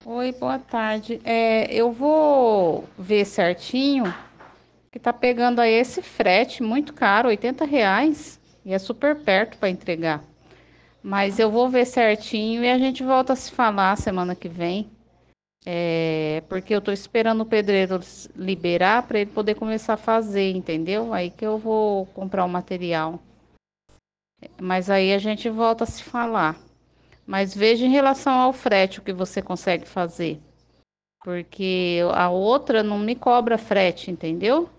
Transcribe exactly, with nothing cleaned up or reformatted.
Oi, boa tarde. É, eu vou ver certinho que tá pegando aí esse frete muito caro, oitenta reais, e é super perto para entregar. Mas eu vou ver certinho e a gente volta a se falar semana que vem. É, porque eu tô esperando o pedreiro s- liberar para ele poder começar a fazer, entendeu? Aí que eu vou comprar o material. Mas aí a gente volta a se falar. Mas veja em relação ao frete o que você consegue fazer. Porque a outra não me cobra frete, entendeu?